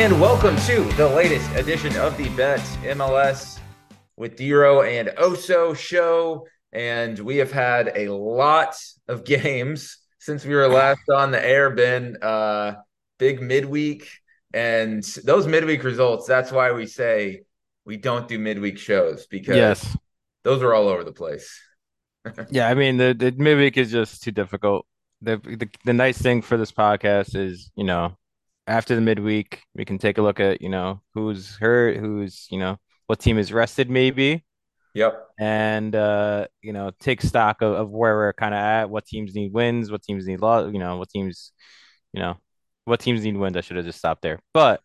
And welcome to the latest edition of the Bet MLS with Dero and Oso show. And we have had a lot of games since we were last on the air, Ben. Big midweek. And those midweek results, that's why we say we don't do midweek shows, because Yes. those are all over the place. Yeah, I mean the midweek is just too difficult. The nice thing for this podcast is, after the midweek, we can take a look at, who's hurt, what team is rested maybe, Yep. and take stock of where we're kind of at, what teams need wins, what teams need loss, you know, what teams need wins. I should have just stopped there. But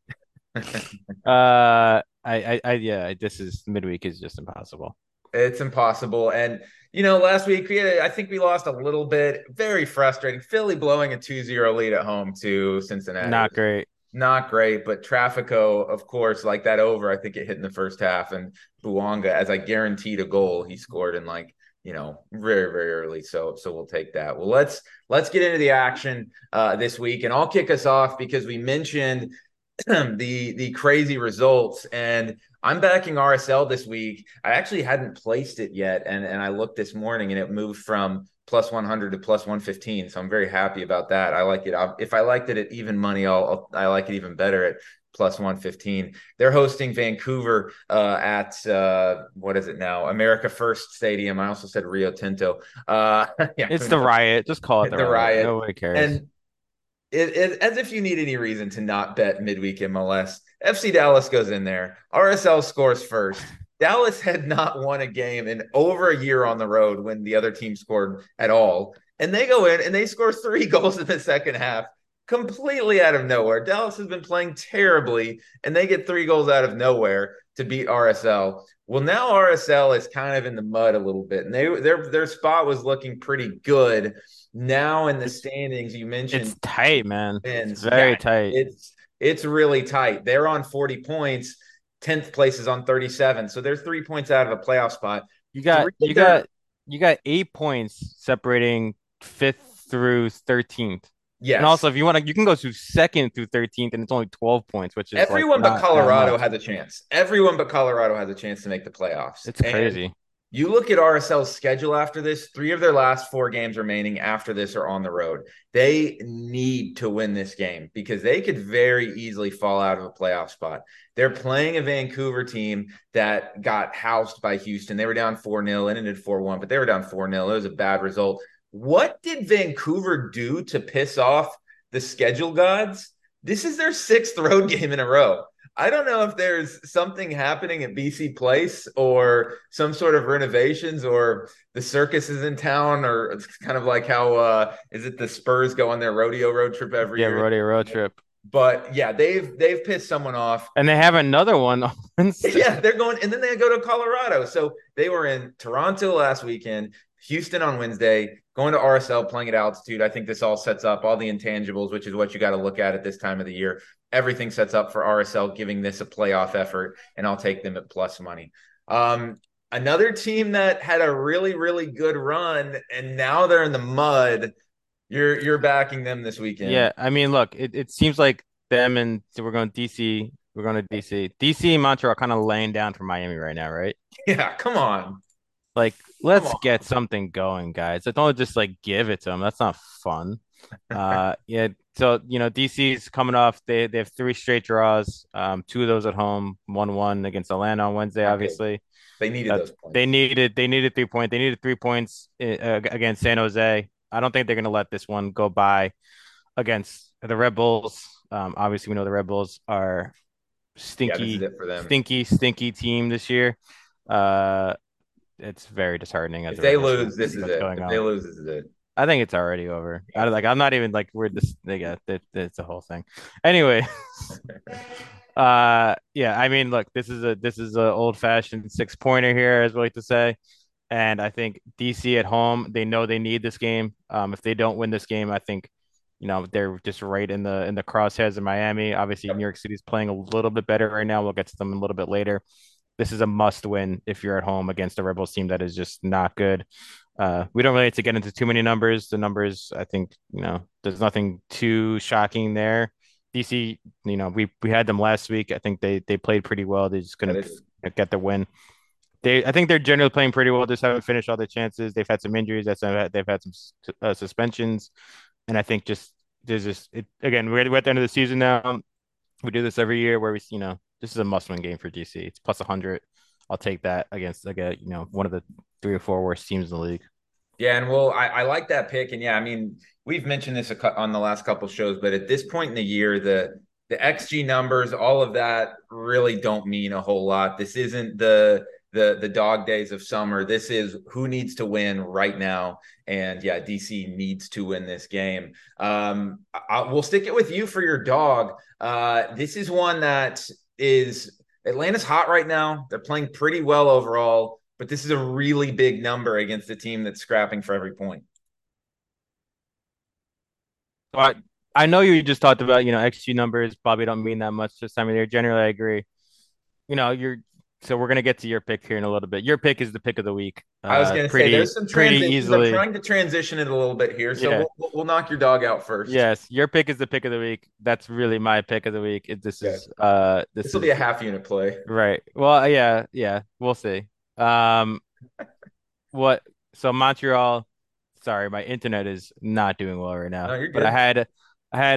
yeah, this is midweek is just impossible. It's impossible. And, last week, I think we lost a little bit. Very frustrating. Philly blowing a 2-0 lead at home to Cincinnati. Not great. Not great, but Trafico, of course, like that over, I think it hit in the first half. And Buanga, as I guaranteed a goal, he scored in very, very early. So we'll take that. Well, let's get into the action this week. And I'll kick us off because we mentioned the crazy results, and I'm backing RSL this week. I actually hadn't placed it yet, and I looked this morning and it moved from plus 100 to plus 115. So I'm very happy about that. I like it. If I liked it at even money, I like it even better at plus 115. They're hosting Vancouver at what is it now? America First Stadium. I also said Rio Tinto. Yeah, It's the Riot. Just call it the the Riot. Riot. Nobody cares. And as if you need any reason to not bet midweek MLS, FC Dallas goes in there. RSL scores first. Dallas had not won a game in over a year on the road when the other team scored at all. And they go in and they score 3 goals in the second half, completely out of nowhere. Dallas has been playing terribly, and they get 3 goals out of nowhere to beat RSL. Well, now RSL is kind of in the mud a little bit, and their spot was looking pretty good. Now in the It's standings, you it's mentioned tight, man. It's wins. Yeah, very tight. it's really tight. They're on 40 points. 10th place is on 37. So they're 3 points out of a playoff spot. You got Three you of their got you got 8 points separating fifth through 13th. And yes. also, if you want to, you can go to second through 13th, and it's only 12 points, which is like Everyone but not that Colorado much. has a chance. Everyone but Colorado has a chance to make the playoffs. It's And crazy. you look at RSL's schedule after this, 3 of their last 4 games remaining after this are on the road. They need to win this game because they could very easily fall out of a playoff spot. They're playing a Vancouver team that got housed by Houston. They were down 4-0 and ended 4-1, but they were down 4-0. It was a bad result. What did Vancouver do to piss off the schedule gods? This is their 6th road game in a row. I don't know if there's something happening at BC Place or some sort of renovations or the circus is in town, or it's kind of like how is it the Spurs go on their rodeo road trip every Yeah, year? rodeo road trip. But yeah, they've pissed someone off. And they have another one on Wednesday. Yeah, they're going, and then they go to Colorado. So they were in Toronto last weekend, Houston on Wednesday, going to RSL, playing at altitude. I think this all sets up all the intangibles, which is what you got to look at this time of the year. Everything sets up for RSL giving this a playoff effort, and I'll take them at plus money. Another team that had a really, really good run, and now they're in the mud. You're backing them this weekend. Yeah, I mean, look, it seems like them and so we're going to DC. We're going to DC. DC and Montreal are kind of laying down for Miami right now, right? Yeah, come on, Like, come let's on. get something going, guys. Don't just like give it to them. That's not fun. Yeah. So DC's coming off. They have 3 straight draws. Two of those at home. 1-1 against Atlanta on Wednesday. Not good. Obviously, They needed uh, those they points. needed they needed 3 points. They needed 3 points against San Jose. I don't think they're gonna let this one go by against the Red Bulls. Obviously, we know the Red Bulls are Yeah, this is stinky, it for them. stinky, stinky team this year. Uh, it's very disheartening as If a they Red Bulls fan lose, to this see is what's it. going If they on. lose, this is it. I think it's already over. Yeah. I'm not even like we're this. They got that. It's a whole thing. Anyway, yeah. I mean, look, this is a old fashioned 6 pointer here, as we like to say. And I think DC at home, they know they need this game. If they don't win this game, I think, they're just right in the crosshairs of Miami. Obviously, New Yep. York City's playing a little bit better right now. We'll get to them a little bit later. This is a must win if you're at home against a Rebels team that is just not good. We don't really need to get into too many numbers. The numbers, I think, there's nothing too shocking there. DC, we had them last week. I think they played pretty well. They just Yeah, couldn't get the win. I think they're generally playing pretty well. Just haven't finished all their chances. They've had some injuries. They've had some suspensions, and I think just there's just again. We're at the end of the season now. We do this every year where this is a must-win game for DC. It's plus 100. I'll take that against one of the 3 or 4 worst teams in the league. Yeah, and I like that pick, and yeah, I mean, we've mentioned this on the last couple shows, but at this point in the year, the XG numbers, all of that really don't mean a whole lot. This isn't the dog days of summer. This is who needs to win right now, and yeah, DC needs to win this game. We'll stick it with you for your dog. This is one that is Atlanta's hot right now. They're playing pretty well overall, but this is a really big number against a team that's scrapping for every point. So I know you just talked about, XG numbers probably don't mean that much this time of year. Generally, I agree. You're so we're gonna get to your pick here in a little bit. Your pick is the pick of the week. I was going to say there's some Pretty transitions. I'm easily. trying to transition it a little bit here, so Yeah. we'll knock your dog out first. Yes, your pick is the pick of the week. That's really my pick of the week. Okay. This This will be a is half unit play. right. Well, yeah, we'll see. Um, what? So Montreal. Sorry, my internet is not doing well right No, now. you're But good. I had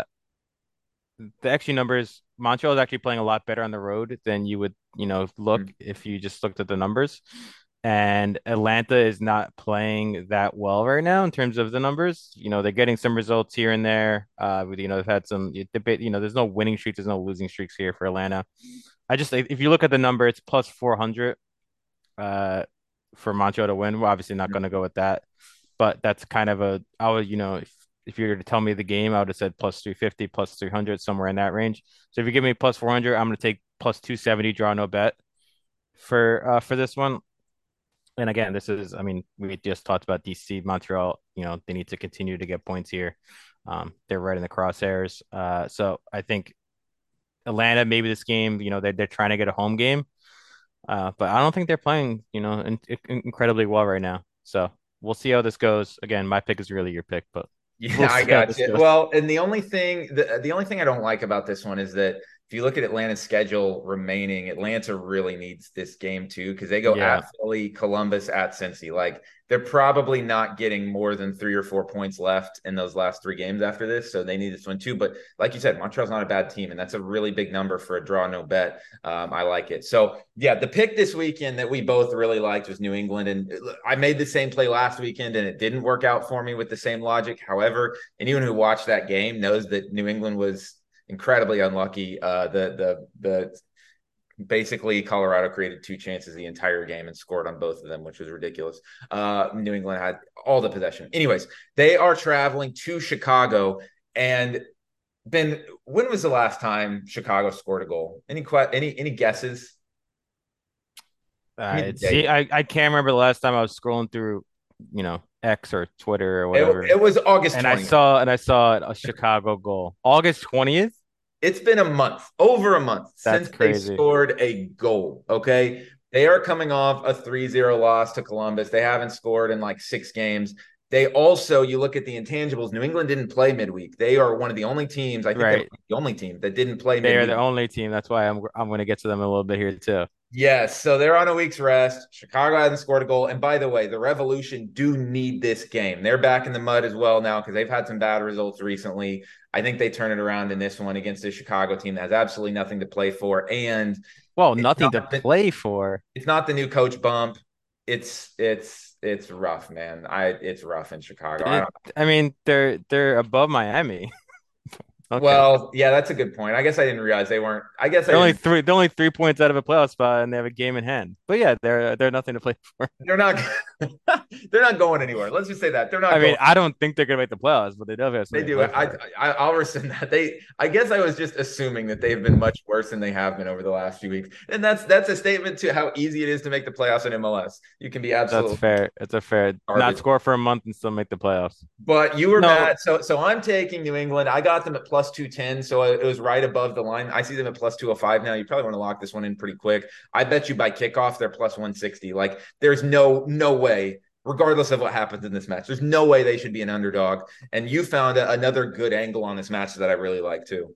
the XG numbers. Montreal is actually playing a lot better on the road than you would, look Mhm. if you just looked at the numbers. And Atlanta is not playing that well right now in terms of the numbers. They're getting some results here and there. They've had some debate. There's no winning streaks, there's no losing streaks here for Atlanta. If you look at the number, it's plus 400 uh for Montreal to win. We're obviously not going to go with that, but that's kind of I would, if you were to tell me the game, I would have said plus 350, plus 300, somewhere in that range. So if you give me plus 400, I'm going to take plus 270, draw no bet for this one. And again, I mean, we just talked about DC, Montreal. They need to continue to get points here. They're right in the crosshairs. So I think Atlanta, maybe this game, they're trying to get a home game. But I don't think they're playing, incredibly well right now. So we'll see how this goes. Again, my pick is really your pick, but we'll Yeah, I see how got this you. goes. Well, and the only thing I don't like about this one is that if you look at Atlanta's schedule remaining, Atlanta really needs this game too because they go Yeah, at Philly, Columbus, at Cincy. Like they're probably not getting more than 3 or 4 points left in those last 3 games after this, so they need this one too. But like you said, Montreal's not a bad team, and that's a really big number for a draw no bet. I like it. So yeah, the pick this weekend that we both really liked was New England, and I made the same play last weekend, and it didn't work out for me with the same logic. However, anyone who watched that game knows that New England was incredibly unlucky. The basically Colorado created 2 chances the entire game and scored on both of them, which was ridiculous. New England had all the possession. Anyways, they are traveling to Chicago. And Ben, when was the last time Chicago scored a goal? Any guesses? Give me the see, date. I can't remember the last time I was scrolling through, X or Twitter or It, whatever, it was August and I 20th. saw and I saw a Chicago goal, August 20th. It's been a month, over a month That's since they crazy. scored a goal. Okay. They are coming off a 3-0 loss to Columbus. They haven't scored in like 6 games. They also, you look at the intangibles, New England didn't play midweek. They are one of the only teams, I think they're Right. the only team that didn't play They are the midweek. only team. That's why I'm going to get to them a little bit here too. Yes, so they're on a week's rest. Chicago hasn't scored a goal. And by the way, the Revolution do need this game. They're back in the mud as well now because they've had some bad results recently. I think they turn it around in this one against the Chicago team that has absolutely nothing to play for. And Well, it's nothing not to the, play for. it's not the new coach bump. It's rough, man. It's rough in Chicago. I It, don't I mean, they're above Miami. Okay. Well, yeah, that's a good point. I guess I didn't realize they weren't. I guess I didn't. They're only 3 points out of a playoff spot and they have a game in hand. But yeah, they're nothing to play for. They're not. They're not going anywhere. Let's just say that they're not I mean, going. I don't think they're gonna make the playoffs, but they definitely have They something to do. play for. I'll rescind that. I guess I was just assuming that they've been much worse than they have been over the last few weeks, and that's a statement to how easy it is to make the playoffs in MLS. You can be That's absolutely fair. It's a fair not garbage. score for a month and still make the playoffs. But you were No, mad. So I'm taking New England. I got them at plus 210. So it was right above the line. I see them at plus 205 now. You probably want to lock this one in pretty quick. I bet you by kickoff, they're plus 160. Like there's no way, regardless of what happens in this match, there's no way they should be an underdog. And you found another good angle on this match that I really like too.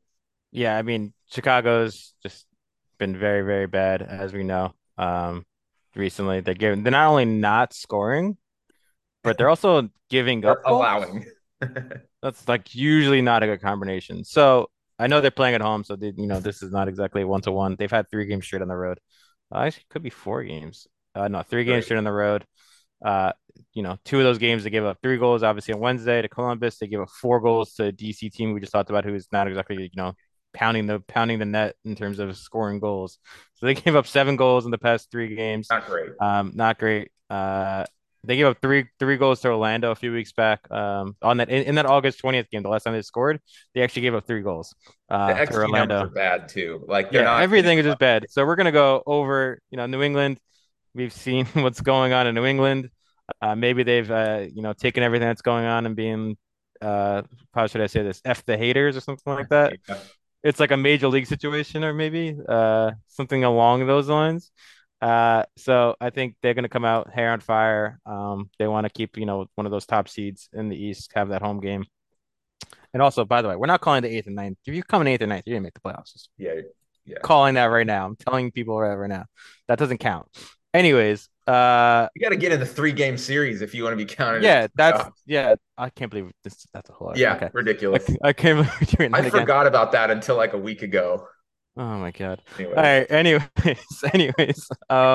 Yeah, I mean, Chicago's just been very, very bad, as we know. Recently they're not only not scoring, but they're also giving Or up goals. allowing. That's like usually not a good combination. So I know they're playing at home, so this is not exactly 1-1. They've had 3 games straight on the road. Actually, it could be 4 games. No, 3 games Three. straight on the road. Uh, 2 of those games they gave up 3 goals. Obviously on Wednesday to Columbus, they gave up 4 goals to a DC team we just talked about, who is not exactly pounding the net in terms of scoring goals. So they gave up 7 goals in the past 3 games. Not great. Not great. They gave up three goals to Orlando a few weeks back. On that in that August 20th game, the last time they scored, they actually gave up 3 goals The to XG numbers are Orlando. bad too. Like they're Yeah, not giving everything is just up. bad. So we're gonna go over, New England. We've seen what's going on in New England. Maybe they've taken everything that's going on and being how should I say this? F the haters or something like that. Yeah. It's like a major league situation or maybe something along those lines. So I think they're gonna come out hair on fire. They want to keep, one of those top seeds in the East, have that home game. And also, by the way, we're not calling the eighth and ninth. If you come in eighth or ninth, you're gonna make the playoffs. Just Yeah. Yeah. calling that right now. I'm telling people right now. That doesn't count. Anyways, You got to get in the 3 game series if you want to be counted as yeah, playoffs. I can't believe this. That's a whole lot. Yeah, Okay, ridiculous. I can't believe we're doing I that again. forgot about that until like a week ago. Oh my God. All Anyways, right. Anyways, anyways.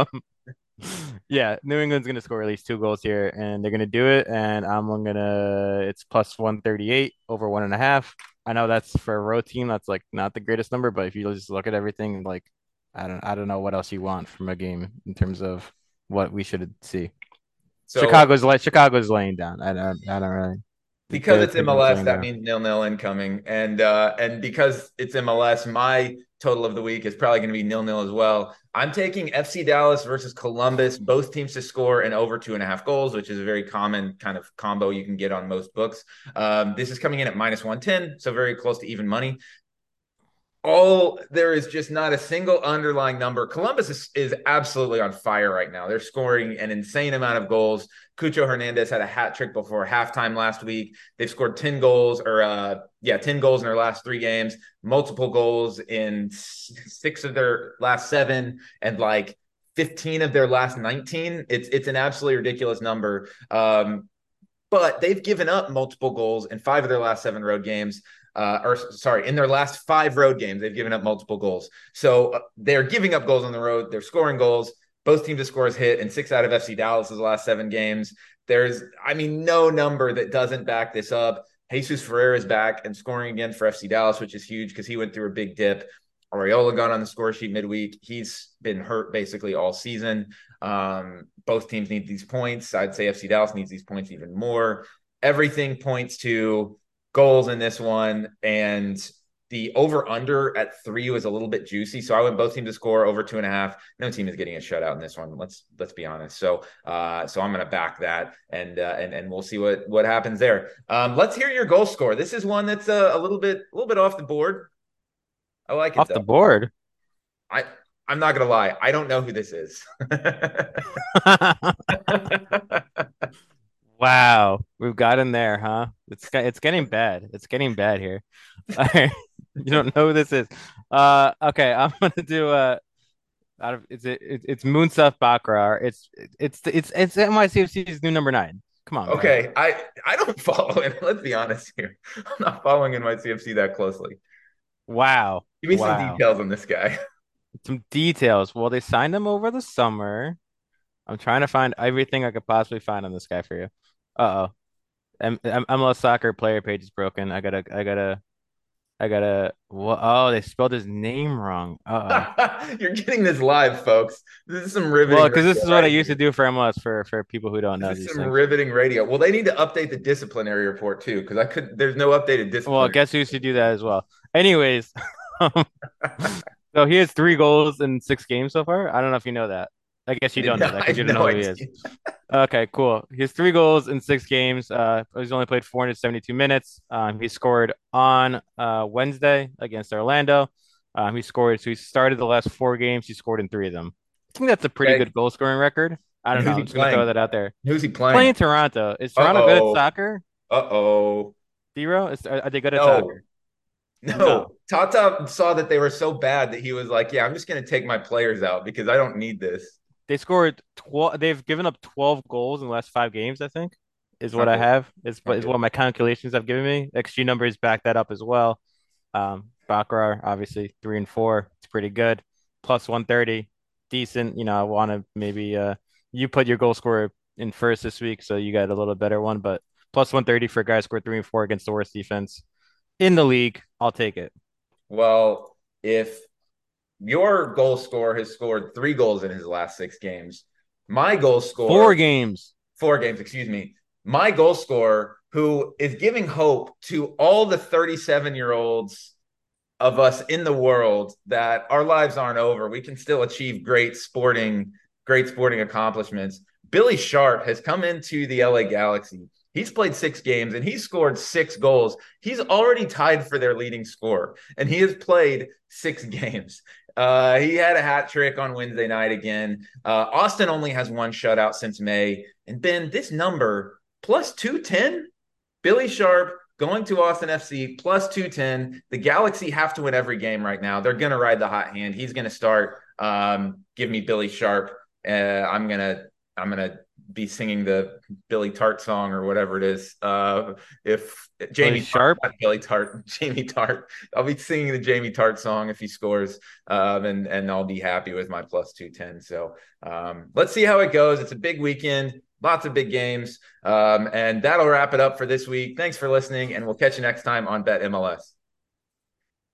Yeah, New England's gonna score at least 2 goals here, and they're gonna do it. And it's plus 138 over 1.5. I know that's for a road team. That's like not the greatest number, but if you just look at everything, like I don't know what else you want from a game in terms of what we should see. so Chicago's laying down. I don't really. because They're it's pretty much MLS, laying that down. means 0-0 incoming, and because it's MLS, my total of the week is probably going to be 0-0 as well. I'm taking FC Dallas versus Columbus, both teams to score and over 2.5 goals, which is a very common kind of combo you can get on most books. This is coming in at minus 110, so very close to even money. There is just not a single underlying number. Columbus is absolutely on fire right now. They're scoring an insane amount of goals. Cucho Hernandez had a hat trick before halftime last week. They've scored 10 goals, 10 goals in their last 3 games, multiple goals in 6 of their last 7, and like 15 of their last 19. It's an absolutely ridiculous number. But they've given up multiple goals in 5 of their last 7 road games. In their last 5 road games, they've given up multiple goals. So they're giving up goals on the road. They're scoring goals. Both teams to score is hit in 6 out of FC Dallas's last 7 games. No number that doesn't back this up. Jesus Ferreira is back and scoring again for FC Dallas, which is huge because he went through a big dip. Arreola got on the score sheet midweek. He's been hurt basically all season. Both teams need these points. I'd say FC Dallas needs these points even more. Everything points to goals in this one, and the over under at 3 was a little bit juicy. So I went both teams to score over 2.5. No team is getting a shutout in this one. Let's be honest. So I'm going to back that, and we'll see what happens there. Let's hear your goal score. This is one that's a little bit off the board. I like it Off the though. board. I I'm not gonna lie. I don't know who this is. Wow, we've got in there, huh? It's getting bad. It's getting bad here. All right. You don't know who this is. Okay, I'm gonna do out of it's Moonsaf Bakrar. It's NYCFC's new number 9. Come on, bro. Okay, I don't follow him. Let's be honest here. I'm not following NYCFC that closely. Wow. Give me some Wow. details on this guy. Some details. Well, they signed him over the summer. I'm trying to find everything I could possibly find on this guy for you. Uh-oh. MLS soccer player page is broken. Oh, they spelled his name wrong. Uh-oh. You're getting this live, folks. This is some riveting Well, because this radio is what I right used to here. do for MLS for people who don't know This is these some things. riveting radio. Well, they need to update the disciplinary report too, because there's no updated Well, disciplinary. guess who should do that as well. Anyways, so he has 3 goals in 6 games so far. I don't know if you know that. I guess you don't know that I because you had don't no know who he is. idea. Okay, cool. He has 3 goals in 6 games. He's only played 472 minutes. He scored on Wednesday against Orlando. So he started the last 4 games. He scored in 3 of them. I think that's a pretty Okay. good goal scoring record. I And don't who's know. I'm he just gonna throw playing? that out there. Who's he He's playing playing? Toronto. Is Toronto good at Uh-oh. soccer? Uh-oh. Zero? Are they good at No. soccer? No, No, Tata saw that they were so bad that he was like, "Yeah, I'm just going to take my players out because I don't need this." they scored 12. They've given up 12 goals in the last 5 games, I think, is what I Unbelievable. have. Is what Unbelievable. my calculations have given me. XG numbers back that up as well. Baccarat, obviously 3 and 4. It's pretty good. Plus 130, decent. I want to maybe you put your goal scorer in first this week, so you got a little better one. But plus 130 for a guy who scored 3 and 4 against the worst defense in the league, I'll take it. Well, if your goal scorer has scored 3 goals in his last 6 games, my goal Four scorer, games. 4 games, excuse me, my goal scorer, who is giving hope to all the 37-year-olds of us in the world that our lives aren't over. We can still achieve great sporting accomplishments. Billy Sharp has come into the LA Galaxy. He's played 6 games and he's scored 6 goals. He's already tied for their leading scorer, and he has played 6 games. He had a hat trick on Wednesday night again. Austin only has one shutout since May. And Ben, this number plus 210, Billy Sharp going to Austin FC plus 210. The Galaxy have to win every game right now. They're going to ride the hot hand. He's going to start. Give me Billy Sharp. I'm gonna be singing the Billy Tart song or whatever it is. If Billy Jamie Tart, Sharp. not Billy Tart, Jamie Tart, I'll be singing the Jamie Tart song if he scores, and I'll be happy with my plus 210. So let's see how it goes. It's a big weekend, lots of big games, and that'll wrap it up for this week. Thanks for listening, and we'll catch you next time on Bet MLS.